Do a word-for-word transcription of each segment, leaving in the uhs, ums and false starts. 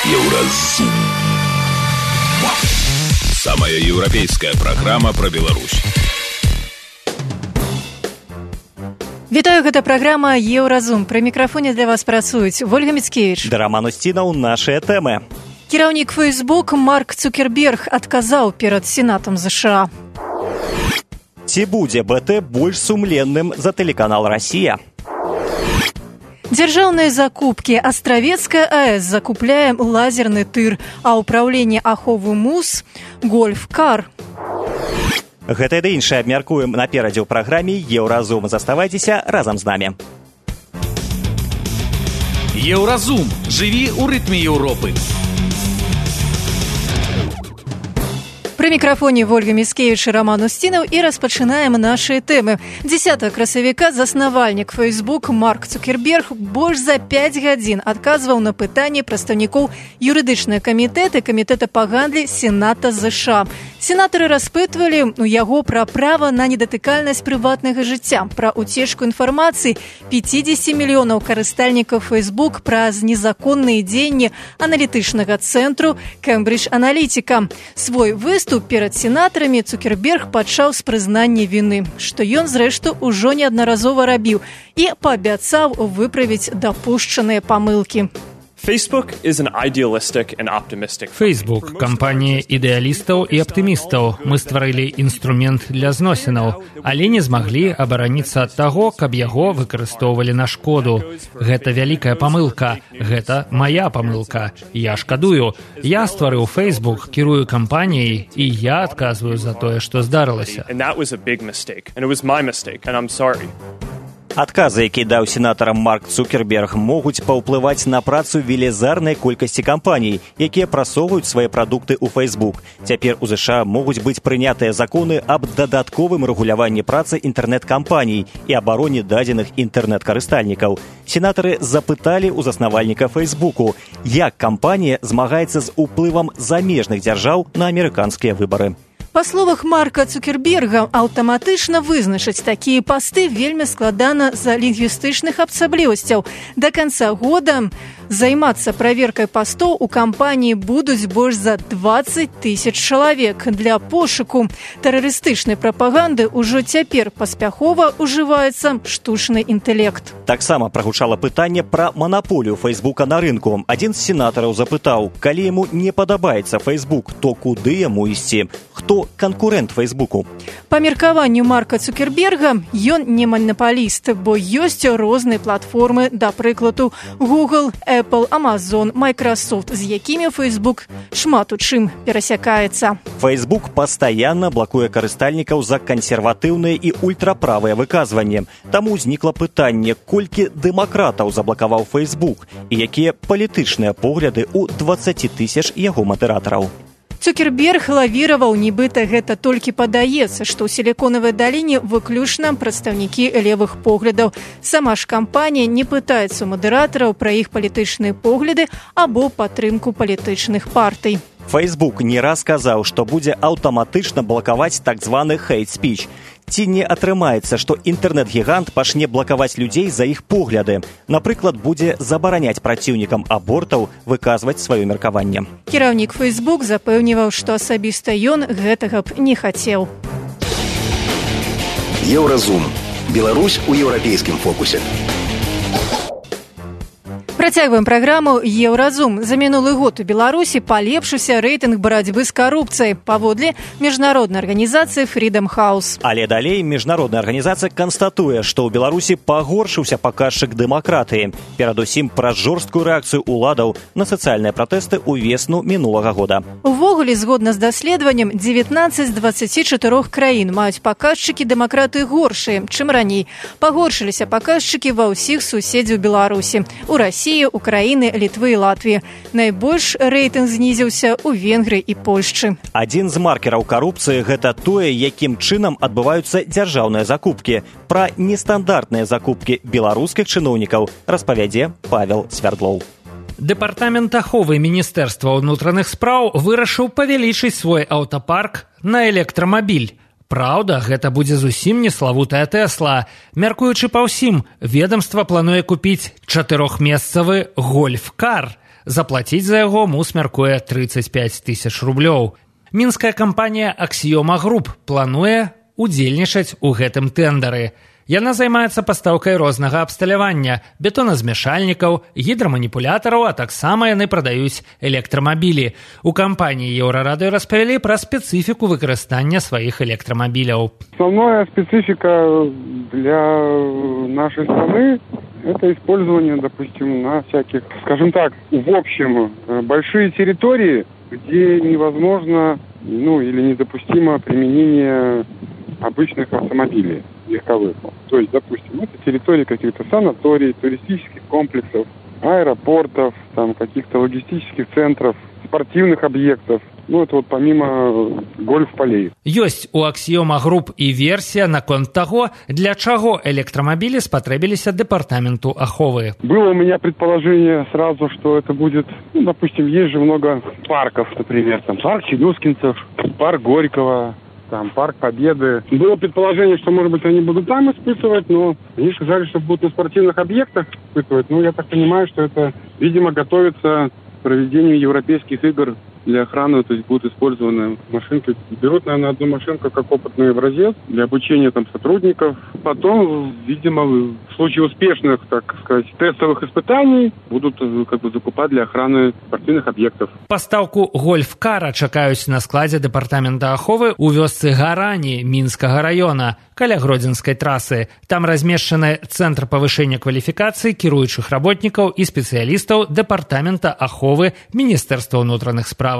Еўразум. Самая еўрапейская праграма пра Беларусь. Вітаю, гэта праграма «Еўразум». Пры мікрафоне для вас працуюць Вольга Міцкевіч да Раман Усцінаў. Нашыя тэмы. Кіраўнік Facebook Марк Цукерберг адказаў перад Сенатам ЗША. Ці будзе БТ больш сумленным за тэлеканал «Расія»? Дзяржаўныя закупкі. Астравецкая АЭС закупляе лазерны тыр, а ўпраўленне аховы МУС – гольф-кар. Гэта і іншае абмяркуем наперадзе ў праграме «Еўразум». Заставайцеся разам з намі. Еўразум. Жыві ў рытме Еўропы. Пры мікрафоне Вольга Міцкевіч і Раман Усцінаў, і распачынаем нашы тэмы. дзесятага красавіка заснавальнік Facebook Марк Цукерберг больш за пяць гадзін адказваў на пытанні прадстаўнікоў юрыдычнага камітэта і камітэта па гандлі Сената ЗША. Сенатары распытвалі у яго пра права на недатыкальнасць прыватнага жыцця, пра уцечку інфармацыі пяцьдзесят мільёнаў карыстальнікаў Facebook, праз незаконныя дзеянні аналітычнага цэнтру Cambridge Analytica. Свой выступ перад сенатарамі Цукерберг пачаў з прызнання віны, што ён, зрэшты, ужо неаднаразова рабіў, і паабяцаў выправіць дапушчаныя памылкі. Facebook – кампанія ідэалістаў і аптымістаў. Мы стварылі інструмент для зносінаў, але не змаглі абараніцца ад таго, каб яго выкарыстоўвалі на шкоду. Гэта вялікая памылка. Гэта мая памылка. Я шкадую. Я стварыў Facebook, кірую кампаніяй, і я адказваю за тое, што здарылася. Адказы, які даў сенатарам Марк Цукерберг, могуць паўплываць на працу велізарнай колькасці кампаній, якія прасоўваюць свае прадукты ў Facebook. Цяпер у ЗША могуць быць прынятыя законы аб дадатковым рэгуляванні працы інтэрнэт-кампаній і абароне дадзеных інтэрнэт-карыстальнікаў. Сенатары запыталі ў заснавальніка Фейсбуку, як кампанія змагаецца з уплывам замежных дзяржаў на амерыканскія выбары. Па словах Марка Цукерберга, аўтаматычна вызначыць такія пасты вельмі складана з-за лінгвістычных асаблівасцяў. Да канца года займацца праверкай пастоў у кампаніі будуць больш за дваццаць тысяч чалавек. Для пошуку тэрарыстычнай прапаганды ўжо цяпер паспяхова ўжываецца штучны інтэлект. Таксама прагучала пытанне пра манаполію Фейсбука на рынку. Адзін з сенатараў запытаў, калі яму не падабаецца Фейсбук, то куды яму ісці? Хто канкурэнт Фейсбуку? Па меркаванню Марка Цукерберга, ён не манапаліст, бо ёсць розныя платформы, да прыкладу, Google, Apple, Amazon, Microsoft, з якімі Facebook шмат у чым перасякаецца. Facebook пастаянна блакуе карыстальнікаў за кансерватыўныя і ультраправыя выказванні. Таму ўзнікла пытанне, колькі дэмакратаў заблакаваў Facebook і якія палітычныя погляды ў дваццаць тысяч яго мадэратараў. Цукерберг лавіраваў, нібыта гэта толькі падаецца, што ў сіліконавай даліне выключна прадстаўнікі левых поглядаў. Сама ж кампанія не пытаецца ў мадэратараў пра іх палітычныя погляды або падтрымку палітычных партый. Facebook не раз сказаў, што будзе аўтаматычна блакаваць так званы hate speech. Ці не атрымаецца, што інтэрнэт-гігант пачне блакаваць людзей за іх погляды. Напрыклад, будзе забараняць праціўнікам абортаў выказваць сваё меркаванне. Кіраўнік Facebook запэўніваў, што асабіста ён гэтага б не хацеў. Еўразум. Беларусь у еўрапейскім фокусе. Працягваем праграму «Еўразум». За мінулы год у Беларусі палепшыўся рэйтынг барацьбы з карупцыяй паводле міжнароднай арганізацыі Freedom House. Але далей міжнародная арганізацыя канстатуе, што ў Беларусі пагоршыўся паказчык дэмакратыі, перадусім праз жорсткую рэакцыю ўладаў на сацыяльныя пратэсты ўвесну мінулага года. Увогуле, згодна з даследаваннем, дзевятнаццаць з дваццаці чатырох краін маюць паказчыкі дэмакратыі горшыя, чым раней. Пагоршыліся паказчыкі ва ўсіх суседзяў Беларусі. У Расіі, Украіны, Літвы і Латвіі. Найбольш рэйтынг знізіўся ў Венгрыі і Польшчы. Адзін з маркераў карупцыі – гэта тое, якім чынам адбываюцца дзяржаўныя закупкі. Пра нестандартныя закупкі беларускіх чыноўнікаў распавядзе Павел Свярдлоў. Дэпартамент аховы Міністэрства ўнутраных спраў вырашыў павялічыць свой аўтапарк на электрамабіль. Праўда, гэта будзе зусім не славутая Тэсла. Мяркуючы па ўсім, ведамства плануе купіць чатырохмесцавы гольф-кар. Заплаціць за яго МУС мяркуе трыццаць пяць тысяч рублёў. Мінская кампанія «Аксіёма Груп» плануе удзельнічаць у гэтым тэндары. Яна займаецца пастаўкай рознага абсталявання, бетоназмяшальнікаў, гідраманіпулятараў, а таксама яны прадаюць электрамабілі. У кампаніі «Еўрарадыё» распавялі пра спецыфіку выкарыстання сваіх электрамабіляў. Основная специфика для нашей страны – это использование, допустим, на всяких, скажем так, в общем, большие территории, где невозможно, ну, или недопустимо применение обычных автомобилей легковых. То есть, допустим, это территории каких-то санаторий, туристических комплексов, аэропортов, там, каких-то логистических центров, спортивных объектов. Ну, это вот помимо гольф-полей. Ёсць у «Аксіёма Груп» і версія наконт таго, для чаго электрамабілі спатрэбіліся дэпартаменту аховы. Было у меня предположение сразу, что это будет, ну, допустим, есть же много парков, например, там парк Челюскинцев, парк Горького, там парк Победы. Было предположение, что, может быть, они будут там испытывать, но они сказали, что будут на спортивных объектах испытывать. Ну, я так понимаю, что это, видимо, готовится к проведению европейских игр для охраны, то есть будут использованы машинки. Берут, наверное, одну машинку как опытный образец для обучения там сотрудников. Потом, видимо, в случае успешных, так сказать, тестовых испытаний будут как бы закупать для охраны спортивных объектов. Пастаўку гольф-кара чакаюць на складзе дэпартамента аховы ў вёсцы Гарані Мінскага раёна, каля Гродзенскай трасы. Там размешчаны цэнтр павышэння кваліфікацыі кіруючых работнікаў і спецыялістаў дэпартамента аховы Міністэрства ўнутраных справаў.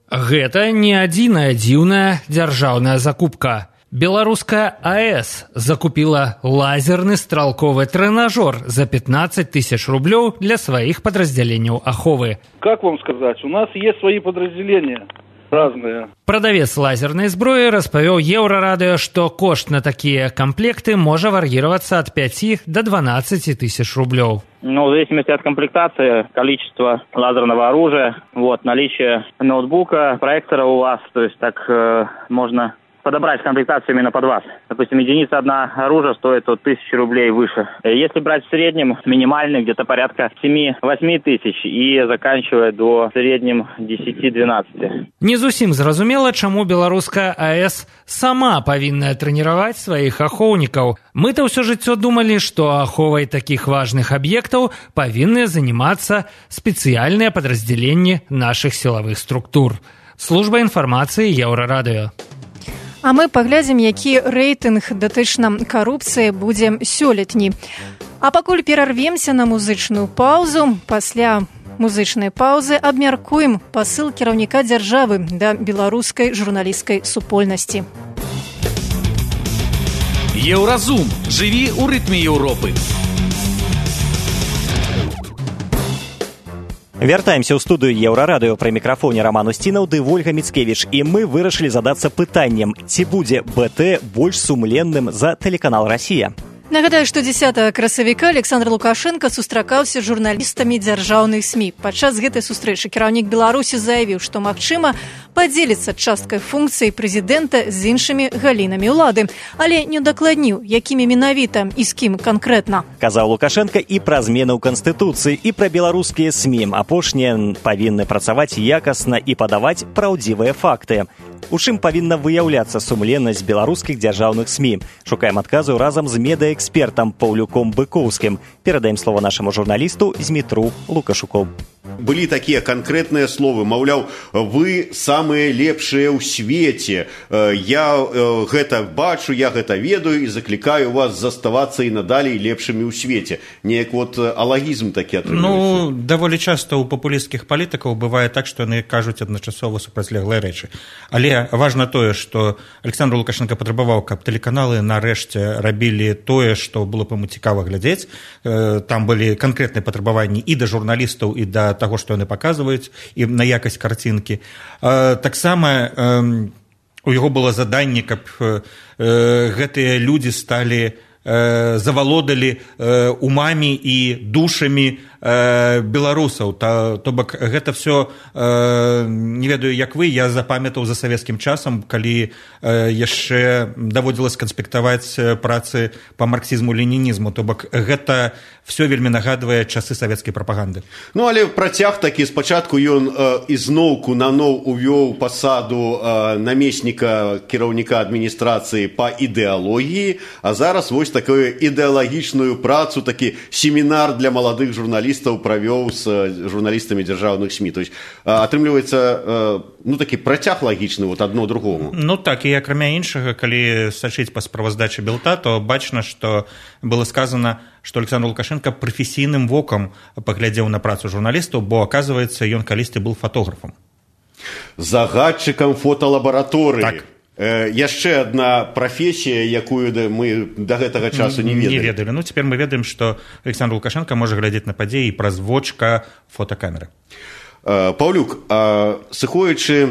Гэта не адзіная дзіўная дзяржаўная закупка. Беларуская АЭС закупила лазерный стрелковый тренажер за пятнадцать тысяч рублёў для своих подразделений аховы. Как вам сказать, у нас есть свои подразделения разные. Продавец лазерной зброі распавёў Еўрарадыё, што кошт на такія комплекты можа вар'іравацца от пяти до двенадцати тысяч рублёў. Ну, в зависимости от комплектации, количества лазерного оружия, вот, наличие ноутбука, проектора у вас, то есть так э, можно подобрать комплектацию именно под вас. Допустим, единица одна оружия стоит от тысячи рублей выше. Если брать в среднем, минимальный где-то порядка семи-восьми тысяч и заканчивая до в среднем десяти-двенадцати. Не зусім зразумела, чаму беларуская АЭС сама павінна трэніраваць сваіх ахоўнікаў. Мы-то ўсё жыццё думалі, што аховай такіх важных аб'ектаў павінны заниматься спецыяльныя падраздзяленні нашых сілавых структур. Служба інфармацыі Еўрарадыё. А мы паглядзім, які рэйтынг датычна карупцыі будзе сёлетні. А пакуль перарвемся на музычную паўзу, пасля музычнай паўзы абмяркуем пасыл кіраўніка дзяржавы да беларускай журналісцкай супольнасці. Еўразум. Жыві ў рытме Еўропы. Вяртаемся ў студыю Еўрарадыё, пры мікрафоне Роман Устінаў ды Вольга Міцкевіч, і мы вырашылі задацца пытаннем, ці будзе БТ больш сумленным за тэлеканал «Расія». Нагадаю, што дзесятага красавіка Александр Лукашенко сустракаўся з журналістамі дзяржаўных СМІ. Падчас гэтай сустрэчы кіраўнік Беларусі заявіў, што магчыма падзеліцца часткай функцыі прэзідэнта з іншымі галінамі ўлады, але не удакладніў, якімі менавіта і з кім канкрэтна. Казаў Лукашенко і пра змены ў Канстытуцыі, і пра беларускія СМІ. Апошнія павінны працаваць якасна і падаваць праўдзівыя факты. У чым павінна выяўляцца сумленнасць беларускіх дзяржаўных СМІ? Шукаем адказу разам з медыаэкспертам Паўлюком Быкоўскім. Перадаем слово нашаму журналісту Змітру Лукашуку. Былі такія канкрэтныя словы, маўляў, вы самыя лепшыя ў свеце. Я гэта бачу, я гэта ведаю і заклікаю вас заставацца і надалей лепшымі ў свеце. Неяк вот алагізм такі атрымліваецца. Ну, даволі часта ў папулісцкіх палітыкаў бывае так, што яны кажуць адначасова супрацьлеглыя рэчы. Але важна тое, што Александр Лукашенко патрабаваў, каб тэлеканалы нарэшце рабілі тое, што было б яму цікава глядзець. Там былі канкрэтныя патрабаванні і да журналістаў, і да таго, што яны паказваюць, і на якасць карцінкі. Таксама у яго было заданне, каб гэтыя людзі сталі завалодалі умамі і душамі э, беларусаў, то, то бок гэта все э, не ведаю як вы, я запамятаў за савецкім часам, калі э, яшчэ даводзілася канспектаваць працы по марксізму-ленінізму, то бок гэта все вельмі нагадвае часы савецкай прапаганды. Ну але працяг такі, спачатку ён э, ізноўку наноў увёў пасаду э, намесніка кіраўніка адміністрацыі па ідэалогіі, а зараз вось такую ідэалагічную працу, такі семінар для маладых журналістаў правёў з журналістамі дзяржаўных СМІ. То есть э, атрымліваецца э, ну такі працяг лагічны вот адно другому. Ну так, і акрамя іншага, калі сачыць па справаздачы Белта, то бачна, што было сказано, што Александр Лукашенко прафесійным вокам паглядзеў на працу журналістаў, бо, аказваецца, ён калісьці быў фотографам. Загадчыкам фоталабараторыі. Так. Э, яшчэ адна прафесія, якую мы да гэтага часу не ведалі. Не ведалі. Ну, цяпер мы ведаем, што Александр Лукашенко можа глядзець на падзеі праз вочка фотакамеры. Э, Паўлюк, э, сыходзячы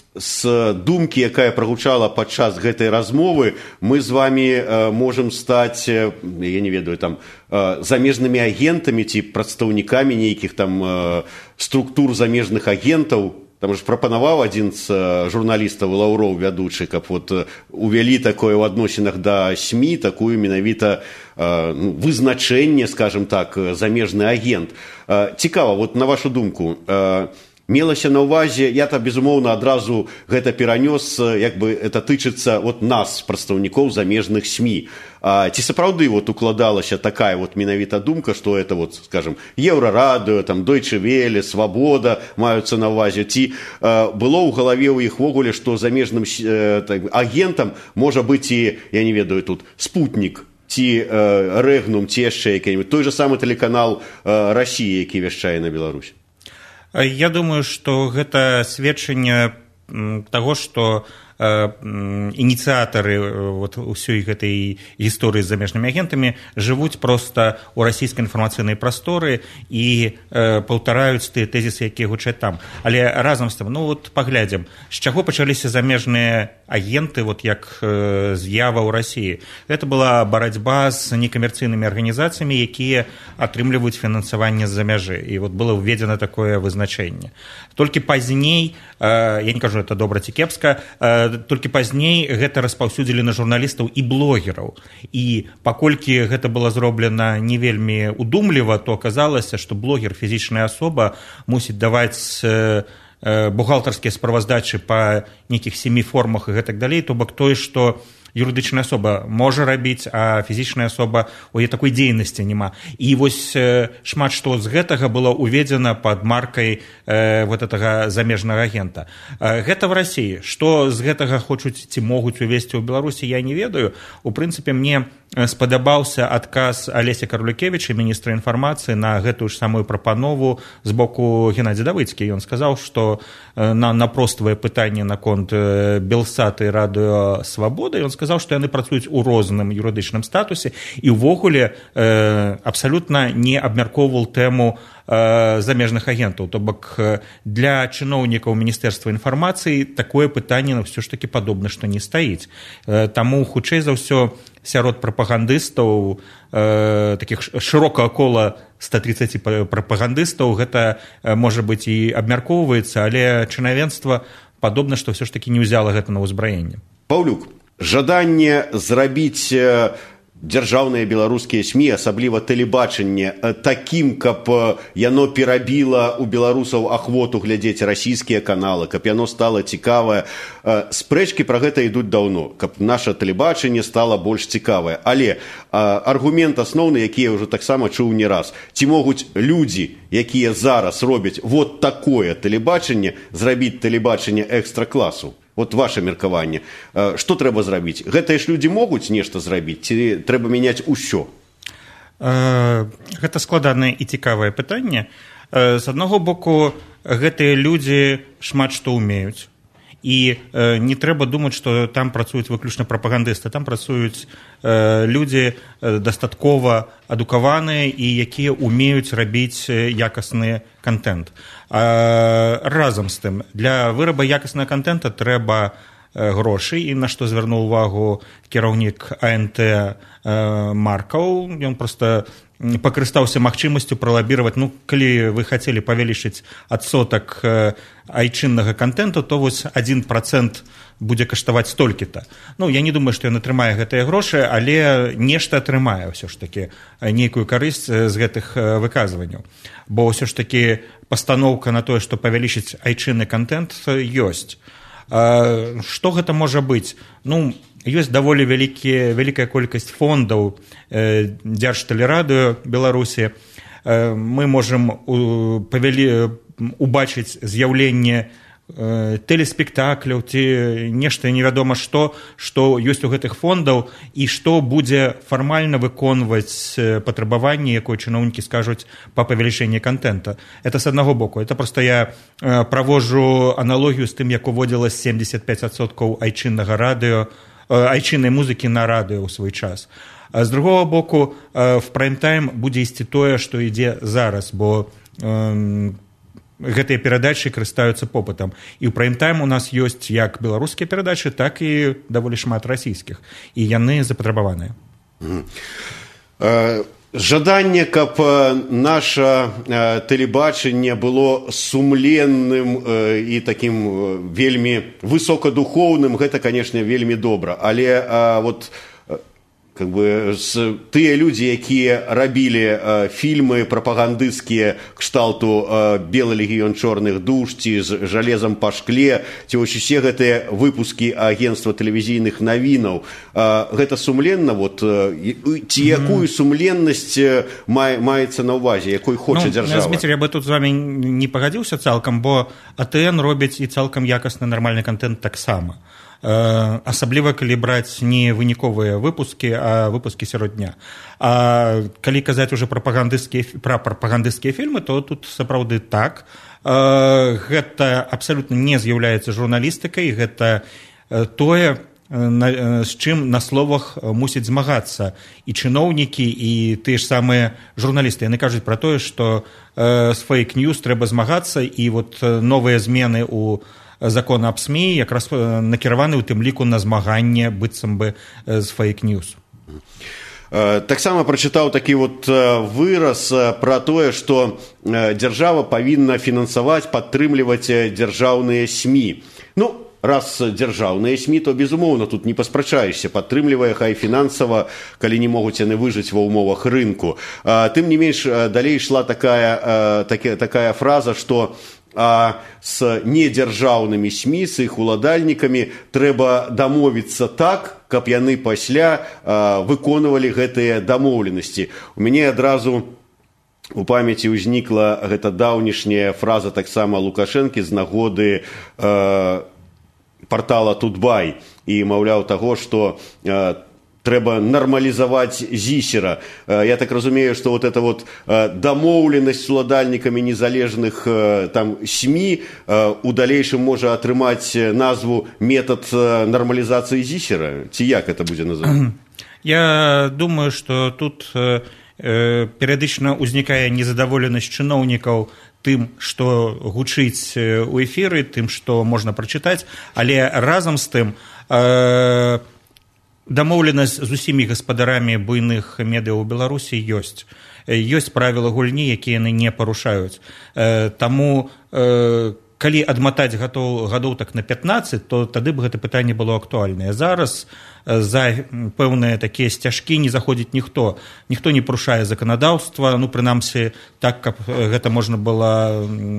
з думкі, якая прагучала падчас гэтай размовы, мы з вами э, можам стаць, э, я не ведаю, там, э, замежнымі агентамі ці прадстаўнікамі нейкіх там э, структур замежных агентаў. Там ж прапанаваў адзін з э, журналістаў Лаўроў вядучы, каб вот э, увялі такое ў адносінах да СМІ, такую менавіта э, ну, вызначэнне, скажем так, замежны агент. Э, цікава, вот на вашу думку, э, мелася на ўвазе, я-то, безумоўна, адразу гэта перанёс, як бы это тычыцца вот нас, прадстаўнікоў замежных СМІ. А, ці сапраўды вот укладалася такая вот менавіта думка, што это вот, скажем, Еўрарадыё, там, Дойче Веле, Свабода маюцца на ўвазе, ці а, было ў галаве ў іх вогуле, што замежным э, так, агентам можа быць і, я не ведаю, тут, Спутнік, ці э, Рэгнум, ці яшчэ які-небудзь, той же самы тэлеканал э, Расіі, які вяшчае на Беларусь. Я думаю, што гэта сведчанне таго, што ініцыятары вот, усёй гэтай гісторыі з замежнымі агентамі жывуць проста ў расійскай інфармацыйнай прасторы і э, паўтараюць тыя тэзісы, якія гучаць там. Але разам з тым, ну вот паглядзім, з чаго пачаліся замежныя агенты, вот як э, з'ява ў Расіі. Гэта была барацьба з некамерцыйнымі арганізацыямі, якія атрымліваюць фінансаванне з-за мяжы. І вот было ўведзена такое вызначэнне. Толькі пазней, э, я не кажу, это добра ці кепска, э, толькі пазней гэта распаўсюдзілі на журналістаў і блогераў. І паколькі гэта было зроблена не вельмі удумліва, то аказалася, што блогер, фізічная асоба, мусіць даваць э, э, бухгалтарскія справаздачы па нейкіх сямі формах і гэтак далей, то бок тое, што юрыдычная асоба можа рабіць, а фізічная асоба у яе такой дзейнасці няма. І вось э, шмат што з гэтага было ўведзена пад маркай э, вот гэтага замежнага агента. Э, гэта в Расіі. Што з гэтага хочуць ці могуць увесці ў Беларусі, я не ведаю. У прынцыпе, мне спадабаўся адказ Алеся Карлюкевіча, міністра інфармацыі, на гэтую ж самую прапанову з боку Геннадзя Давыцкі. Ён сказаў, што э, на, на проставае пытанне наконт э, Белсат і Радыё Свабода, ён сказаў, сказаў, што яны працуюць у розным юрыдычным статусе і ўвогуле э, абсалютна не абмяркоўваў тэму э, замежных агентаў. То бок для чыноўнікаў Міністэрства інфармацыі такое пытанне ну, ўсё ж такі падобна, што не стаіць. Э, таму хутчэй за ўсё сярод прапагандыстаў, э, такіх шырокага кола ста тридцать прапагандыстаў гэта э, можа быць і абмяркоўваецца, але чынавенства падобна, што ўсё ж такі не ўзяла гэта на ўзбраенне. Паўлюк, жаданне зрабіць дзяржаўныя беларускія СМІ, асабліва тэлебачанне, такім, каб яно перабіла ў беларусаў ахвоту глядзець расійскія каналы, каб яно стала цікавае. Спрэчкі пра гэта ідуць даўно, каб наша тэлебачанне стала больш цікавае. Але аргумент асноўны, які я ўжо таксама чуў не раз. Ці могуць людзі, якія зараз робяць вот такое тэлебачанне, зрабіць тэлебачанне экстра-класу? Вот ваше меркаванне. Што трэба зрабіць? Гэтыя ж людзі могуць нешта зрабіць, ці трэба мяняць усё? Гэта складанае і цікавае пытанне. З аднаго боку, гэтыя людзі шмат што ўмеюць. І э, не трэба думаць, што там працуюць выключна прапагандысты. Там працуюць э, людзі э, дастаткова адукаваныя і якія ўмеюць рабіць якасны контент. А, разам з тым, для выраба якаснага контента трэба грошы, і на што звярнуў увагу кіраўнік АНТ Маркаў. Ён проста пакарыстаўся магчымасцю пралабіраваць, ну, калі вы хацелі павялічыць адсотак айчыннага контенту, то вось адзін працэнт будзе каштаваць столькі-то. Ну, я не думаю, што ён атрымае гэтыя грошы, але нешта атрымае ўсё ж такі, нейкую карысць з гэтых выказванняў. Бо ўсё ж такі пастаноўка на тое, што павялічыць айчынны контент, ёсць. Што гэта можа быць? Ну, ёсць даволі вялікі, вялікая колькасць фондаў э, Дзяржтэлерадыё Беларусі. Э, мы можам павялі, убачыць з'яўленне э, тэлеспектакляў ці нешта невядома што, што ёсць у гэтых фондаў і што будзе фармальна выконваць патрабаванні, якое чыноўнікі скажуць па павелічэнні контента. Это з аднаго боку. Это просто я э, праводжу аналогію з тым, як уводзілась семьдесят пять адсоткаў айчыннага радыё, айчыннай музыкі на радыё ў свой час. З другого боку, в прайм-тайм будзе ісці тое, што ідзе зараз, бо э, гэтыя перадачы карыстаюцца попытам. І ў прайм-тайм у нас ёсць як беларускія перадачы, так і даволі шмат расійскіх. І яны запатрабаваныя. Mm. Uh... Жаданне, каб наша тэлебачанне было сумленным і такім вельмі высокадухоўным, гэта, канешне, вельмі добра. Але вот как бы тыя людзі, якія рабілі фільмы прапагандысцкія кшталту «Белы легіён чорных душ» ці з «Жалезам па шкле», ці вось усе гэтыя выпускі агенцтва тэлевізійных навінаў, гэта сумленна, вот, ці якую сумленнасць мае, маецца на ўвазе, якой хоча ну, дзяржава? Зміцер, я бы тут з вами не пагадзіўся цалкам, бо АТН робіць і цалкам якасны нармальны контент таксама. Асабліва, калі браць не выніковыя выпускі, а выпускі сярод дня. А калі казаць уже прапагандысцкія, пра прапагандысцкія фільмы, то тут сапраўды так. Гэта абсалютна не з'яўляецца журналістыкай, гэта тое, з чым на словах мусіць змагацца і чыноўнікі, і тыя ж самыя журналісты. Яны кажуць пра тое, што з фейк-ньюс трэба змагацца, і вот новыя змены ў закон аб СМІ якраз накіраваны ў тым ліку на змаганне быццам бы з фейк-ньюс. Таксама прачытаў такі вот выраз пра тое, што дзяржава павінна фінансаваць, падтрымліваць дзяржаўныя СМІ. Ну, раз дзяржаўныя СМІ, то, безумоўна, тут не паспрачаешся, падтрымлівае хай фінансава, калі не могуць яны выжыць ва ўмовах рынку. Тым не менш, далей ішла такая, такая фраза, што а з недзяржаўнымі СМІ, з іх уладальнікамі трэба дамовіцца так, каб яны пасля а, выконвалі гэтыя дамоўленасці. У мяне адразу у памяці ўзнікла гэта даўнішняя фраза таксама Лукашэнкі з нагоды а, партала Тутбай і, маўляў, таго, што а, трэба нармалізаваць зісера. Я так разумею, што вот эта вот дамоўленасць з уладальнікамі незалежных там СМІ у далейшым можа атрымаць назву метад нармалізацыі зісера. Ці як это будзе называць? Я думаю, што тут перыядычна ўзнікае незадаволенасць чыноўнікаў тым, што гучыць у эфіры, тым, што можна прачытаць, але разам з тым дамоўленасць з усімі гаспадарамі буйных медыа ў Беларусі ёсць. Ёсць правілы гульні, якія яны не парушаюць. Таму, калі адматаць гадоў, гадоў так на пятнаццаць, то тады б гэта пытанне было актуальнае. Зараз за пэўныя такія сцяжкі не заходзіць ніхто. Ніхто не парушае заканадаўства, ну, прынамсі, так, каб гэта можна было,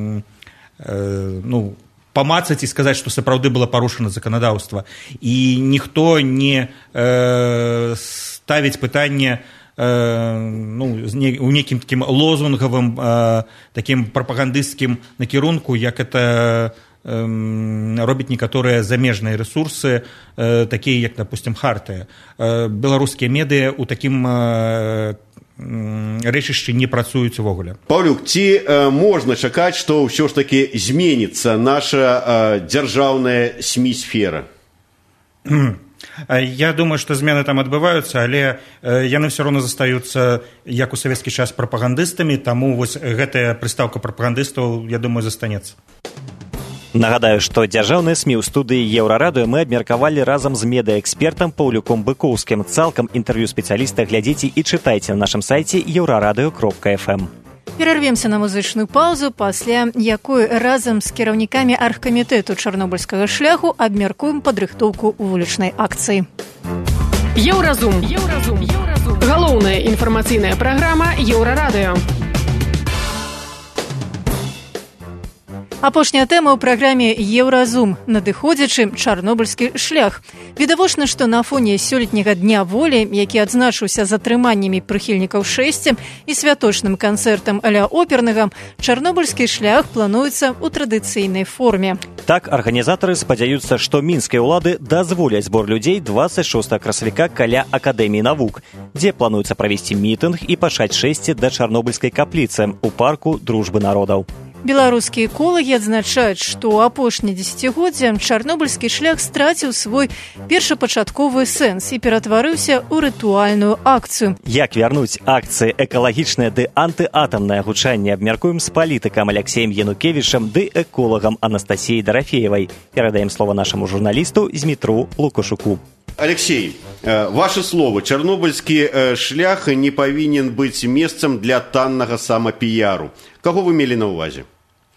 ну, памацаць і сказаць, што сапраўды было парушана заканадаўства. І ніхто не э, ставіць пытанне э, ну, у нейкім такім лозунгавым, э, такім прапагандысцкім накірунку, як это э, робяць некаторыя замежныя рэсурсы, э, такія, як, допустим, Хартыя. Э, беларускія медыа ў такім э, рэчышчы не працуюць увогуле. Паўлюк, ці э, можна чакаць, што ўсё ж такі зменіцца наша э, дзяржаўная СМІ-сфера? Я думаю, што змены там адбываюцца, але э, яны ўсё роўна застаюцца, як у савецкі час, прапагандыстамі, таму вось гэтая прыстаўка прапагандыстаў, я думаю, застанецца. Нагадаю, што дзяржаўныя СМІ ў студыі Еўрарадыё мы абмеркавалі разам з медыаэкспертам Паўлюком Быкоўскім. Цалкам інтэрв'ю спецыяліста глядзіце і чытайце на нашым сайце еўрарадыё кропка эф эм. Перарвемся на музычную паузу, пасля якой разам з кіраўнікамі аргкамітэту чарнобыльскага шляху абмяркуем падрыхтоўку вулічнай акцыі. Еўразум. Еўразум. Еўразум. Галоўная інфармацыйная праграма Еўрарадыё. Апошняя тэма ў праграме «Еўразум» – надыходзячы чарнобыльскі шлях. Відавочна, што на фоне сёлетняга дня волі, які адзначыўся затрыманнямі прыхільнікаў шэсці і святочным канцэртам а-ля опернага, чарнобыльскі шлях плануецца ў традыцыйнай форме. Так, арганізатары спадзяюцца, што мінскія ўлады дазволяць збор людзей дваццаць шостага красавіка каля Акадэміі навук, дзе плануецца правесці мітынг і пачаць шэсці да чарнобыльскай капліцы ў парку дружбы народаў. Беларускія эколагі адзначаюць, што ў апошняе дзесяцігоддзе чарнобыльскі шлях страціў свой першапачатковы сэнс і ператварыўся ў рытуальную акцыю. Як вярнуць акцыі экалагічнае ды антыатамнае гучанне абмяркуем з палітыкам Алексеем Янукевічам ды эколагам Анастасіяй Дарафеевай. Перадаем слова нашаму журналісту Змітру Лукашуку. Алексей, ваши слова. Чернобыльский шлях не повинен быть местом для танного самопиару. Кого вы имели на увазе?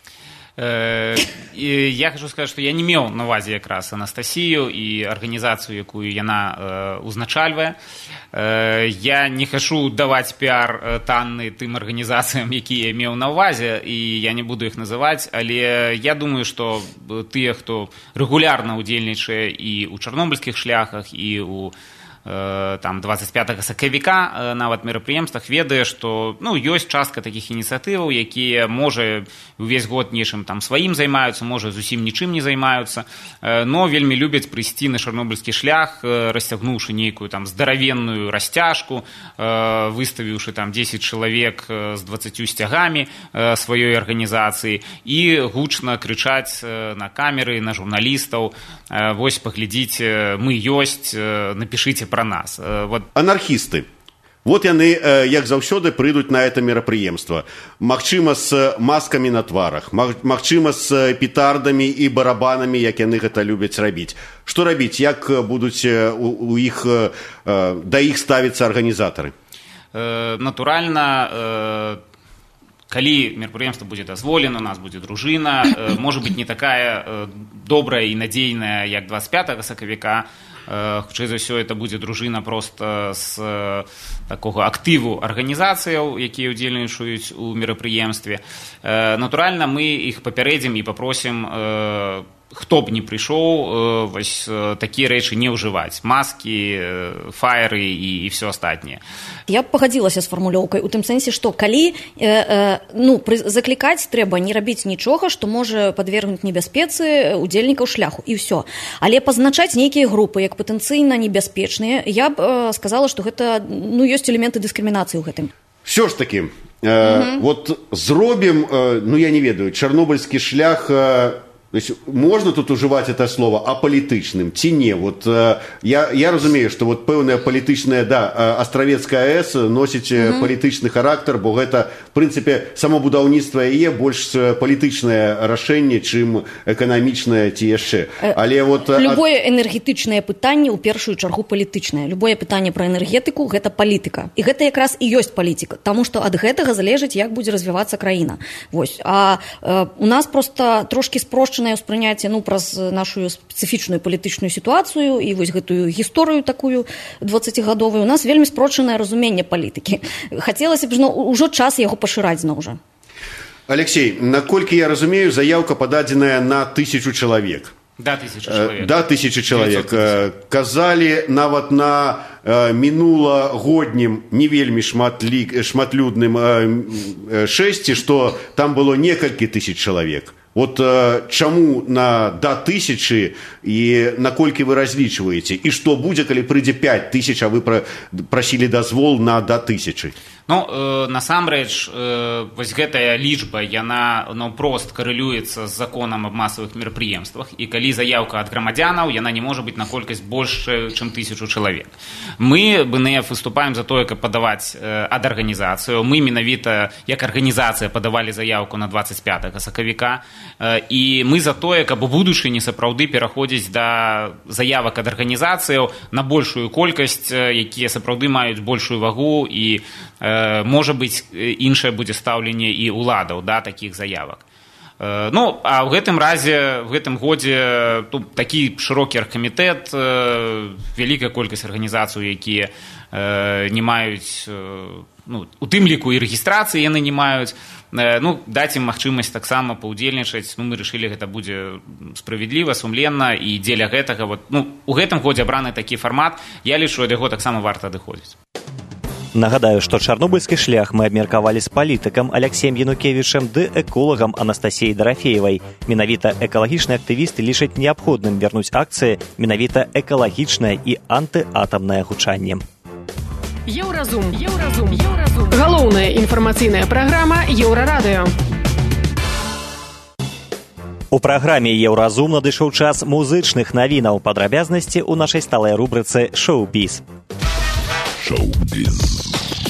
Я хочу сказаць, што я не меў на увазе якраз Анастасію і арганізацыю, якую яна узначальвае. Я не хочу даваць піар танны тым арганізацыям, якія меў на увазе, і я не буду іх называць, але я думаю, што тыя, хто рэгулярна ўдзельнічае і ў чарнобыльскіх шляхах, і ў там двадцать пятага сакавіка нават мерапрыемствах ведае, што ну ёсць частка такіх ініцыятываў, якія можа увесь год нечым там сваім займаюцца, можа зусім нічым не займаюцца, но вельмі любяць прыйсці на чарнобыльскі шлях, расцягнуўшы нейкую там здаравенную расцяжку, выставіўшы там дзесяць чалавек з дваццаццю сцягамі сваёй арганізацыі і гучна крычаць на камеры, на журналістаў: вось паглядзіце, мы ёсць, напішыце про нас. Вот. Анархисты. Вот яны, як заўсёды, прыйдуць на это мерапрыемства. Магчыма, з маскамі на тварах, магчыма, з петардамі і барабанамі, як яны гэта любяць рабіць. Што рабіць? Як будуць у іх, да іх ставіцца арганізатары? Натуральна, калі мерапрыемства будзе дазволена, у нас будзе дружына, можа быць не такая добрая і надзейная, як двадцать пятага сакавіка. Хутчэй за ўсё, это будзе дружына проста з такога актыву арганізацыяў, якія ўдзельнічаюць у мерапрыемстве. Натуральна, мы іх папярэдзім і папросім, хто б не прыйшоў, вось такія рэчы не ўжываць. Маскі, фаеры і, і все астатняе. Я б пагадзілася з фармулёўкай у тым сэнсе, што калі э, э, ну, заклікаць трэба не рабіць нічога, што можа падвергнуць небяспецы удзельнікаў шляху, і ўсё. Але пазначаць нейкія групы як патэнцыйна небяспечныя, я б э, сказала, што гэта, ну, ёсць элементы дыскрымінацыі ў гэтым. Все ж таки, э, mm-hmm. вот зробім, э, ну, я не ведаю, чарнобыльскі шлях... Э, То есть можно тут уживать это слово апалітычным ці не? Вот э, я, я разумею, что вот пэўная палітычная, да, Астравецкая АЭС носіць mm-hmm. палітычны характар, бо гэта, в прынцыпе, само будаўніцтва яе больш палітычнае рашэнне, чым эканамічнае ці яшчэ. Але вот... Любое энергетычнае пытанне ў першую чаргу палітычнае. Любое пытанне пра энергетыку – гэта палітыка. І гэта якраз і ёсць палітыка, таму што ад гэтага залежыць, як будзе развівацца краіна. Вось. А э, у нас проста трошкі спрошчана ўспрыняцце, ну, праз нашу спецыфічную палітычную сітуацыю і вось гэтую гісторыю такую дваццацігадовую, у нас вельмі спрошчанае разуменне палітыкі. Хацелася б, ну, ужо час яго пашыраць зноў жа. Алексей, наколькі я разумею, заяўка пададзеная на тысячу чалавек. Да, тысячу чалавек. Да, тысячу чалавек. Казалі нават на мінулагоднім не вельмі шматлюдным шэсці, што там было некалькі тысяч чалавек. Вот э, чаму на да тысячы і наколькі вы разлічваеце? І што будзе, калі прыйдзе пять тысяч, а вы пра, прасілі дазвол на да тысячы? Ну, э, насамрэч, э, вось гэтая лічба, яна наўпрост карэлюецца з законам аб масавых мерапрыемствах, і калі заяўка ад грамадзянаў, яна не можа быць на колькасць больш, чым тысячу чалавек. Мы, бэ эн эф, выступаем за тое, каб падаваць э, ад арганізацыю. Мы менавіта, як арганізацыя, падавалі заяўку на дваццаць пятага сакавіка, э, і мы за тое, каб у будучыні сапраўды пераходзіць да заявак ад арганізацыяў на большую колькасць, якія сапраўды маюць большую вагу, і можа быць іншае будзе стаўленне і ўладаў да такіх заявак. Ну, а ў гэтым разе в гэтым годзе тут такі шырокі аргкамітэт, вялікая колькасць арганізацый, якія не маюць, ну, у тым ліку і рэгістрацыі яны не маюць, ну, даць ім магчымасць таксама паўдзельнічаць. Ну, мы рашылі, гэта будзе справядліва, сумленна, і дзеля гэтага вот, ну, у гэтым годзе абраны такі фармат, я лічу, ад яго таксама варта адыходзіць. Нагадаю, што чарнобыльскі шлях мы абмеркавалі з палітыкам Аляксеем Янукевічам ды эколагам Анастасіяй Дарафеевай. Менавіта экалагічныя актывісты лічаць неабходным вярнуць акцыі менавіта экалагічнае і антыатамнае гучанне. Еўразум, Еўразум, Еўразум. Галоўная інфармацыйная праграма Еўрарадыё. У праграме «Еўразум» надышоў час музычных навінаў. Падрабязнасці ў нашай сталай рубрыцы «Шоу-біз». Шоу-біз.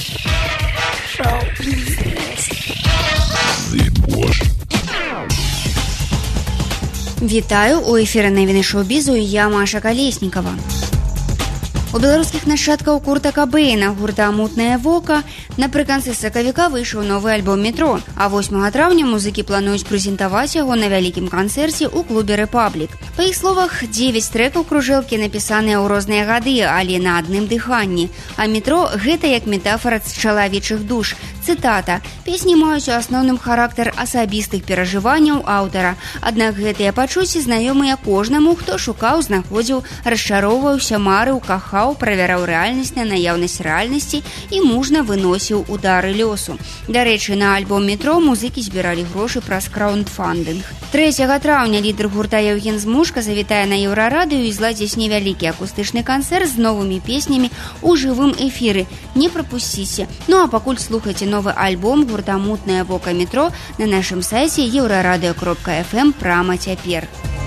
Вітаю, у эфіры навіны шоу-бізу, я Маша Калеснікава. У беларускіх нашчадкаў Курта Кабэйна гурта «Мутнае вока» напрыканцы сакавіка выйшаў новы альбом «Метро», а восьмага траўня музыкі плануюць прэзентаваць яго на вялікім канцэрце ў клубе «Рэпаблік». Па іх словах, дзевяць трэкаў кружэлкі напісаныя ў розныя гады, але на адным дыханні. А «Метро» — гэта як метафара чалавечых душ. Цытата. «Песні маюць у асноўным характар асабістых перажыванняў аўтара. Аднак гэтыя пачуцці знаёмыя кожнаму, хто шукаў, знаходзіў, расчароўваўся, марыў, кахаў, правяраў рэальнасць на наяўнасць рэальнасці і мужна выносіў удары лёсу». Дарэчы, на альбом «Метро» музыкі збіралі грошы праз краундфандынг. трэцяга траўня лідар гурта Яўген Змушка завітае на Еўрарадыё і зладзіць невялікі акустычны канцэрт з новымі песнямі ў жывым эфіры. Не прапусціце. Ну а пакуль слухайце новы альбом гурта «Мутнае вока» «Метро» на нашым сайце еўрарадыё кропка эф эм прама цяпер.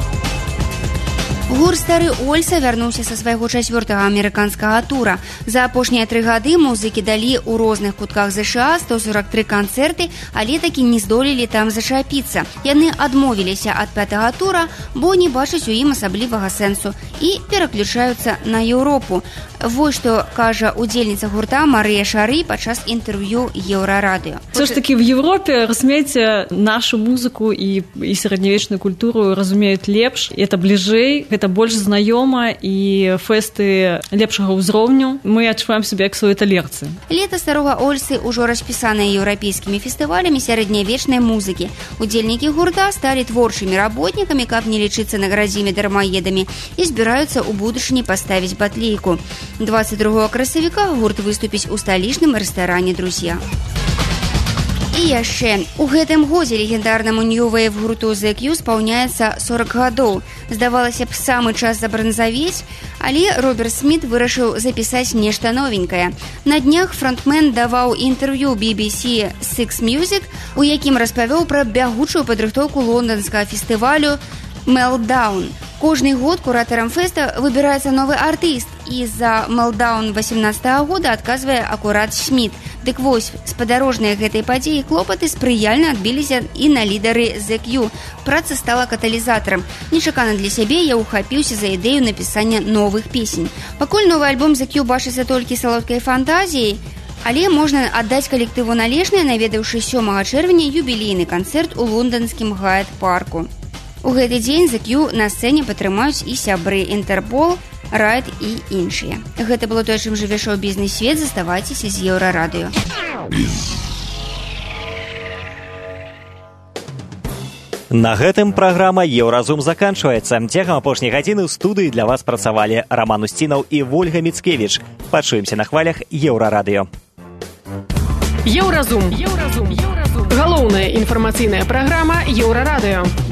Гурт «Стары Ольса» вярнуўся са свайго чацвёртага амерыканскага тура. За апошнія тры гады музыкі далі ў розных кутках ЗША сто сорок тры канцэрты, але такі не здолелі там зачапіцца. Яны адмовіліся ад пятага тура, бо не бачаць у ім асаблівага сэнсу і пераключаюцца на Еўропу. Вось што кажа удзельніца гурта Марыя Шары падчас інтэрв'ю Еўрарадыё. Все ж таки в Европе, разумеете, нашу музыку и, и средневечную культуру разумеют лепш. Это ближэй, это больш знаёма, і фэсты лепшага ўзроўню. Мы адчуваем сябе як свае талерцы. Лета Старога Ольсы ўжо распісанае еўрапейскімі фестывалямі сярэднявечнай музыкі. Удзельнікі гурта сталі творчымі работнікамі, каб не лічыцца наградзімі дармаедамі, і збіраюцца ў будучыні паставіць батлейку. двадцать другого красавіка гурт выступіць у сталічным рэстаране «Друзья». І яшчэ, у гэтым годзе легендарнаму нью-вейв гурту The Q спаўняецца сорок гадоў. Здавалася б, самы час забранзавець, але Роберт Сміт вырашыў запісаць нешта новенькае. На днях фронтмен даваў інтэрв'ю би би си Six Music, у якім распавёў пра бягучую падрыхтоўку лонданскага фестывалю «Meltdown». Кожны год куратарам фэста выбіраецца новы артыст, і за «Meltdown» восемнадцатага года адказвае акурат Сміт. Дык вось, спадарожныя гэтай падзеі клопаты спрыяльна адбіліся і на лідары The Q. Праца стала каталізатарам. Нечакана для сябе я ухапіўся за ідэю напісання новых песень. Пакуль новы альбом The Q бачыцца толькі салодкай фантазіяй, але можна аддаць калектыву належнае, наведаўшы сёмага чэрвеня юбілейны канцэрт у лонданскім Гайд-парку. У гэты дзень The Q на сцэне падтрымаюць і сябры Інтэрпол, Райд і іншыя. Гэта было тое, чым жыве шоу-бізнес-свет. Заставайцеся з Еўрарадыё. На гэтым праграма «Еўразум» заканчваецца. Цягам апошняй гадзіны ў студыі для вас працавалі Раман Усцінаў і Вольга Міцкевіч. Пачуемся на хвалях Еўрарадыё. Еўразум. Еўразум. Галоўная інфармацыйная праграма Еўрарадыё.